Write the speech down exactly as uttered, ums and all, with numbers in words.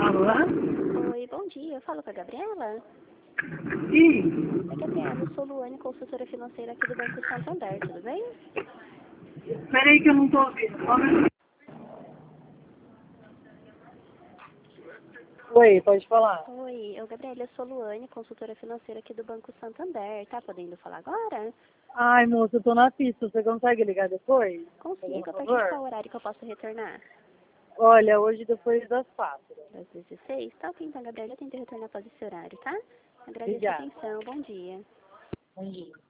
Alô? Oi, bom dia. Eu falo com a Gabriela? Sim. É Gabriela, eu sou Luane, consultora financeira aqui do Banco Santander, tudo bem? Peraí que eu não tô ouvindo. Só um minuto. Oi, pode falar. Oi, eu, Gabriela, eu sou Luane, consultora financeira aqui do Banco Santander. Tá podendo falar agora? Ai, moça, eu tô na pista. Você consegue ligar depois? Fazendo Consigo, um a partir de favor? qual horário que eu posso retornar? Olha, hoje depois das quatro. Das dezesseis? Tá ok, então, Gabriela, eu tento retornar após esse horário, tá? Agradeço a Obrigada. atenção, bom dia. Bom dia.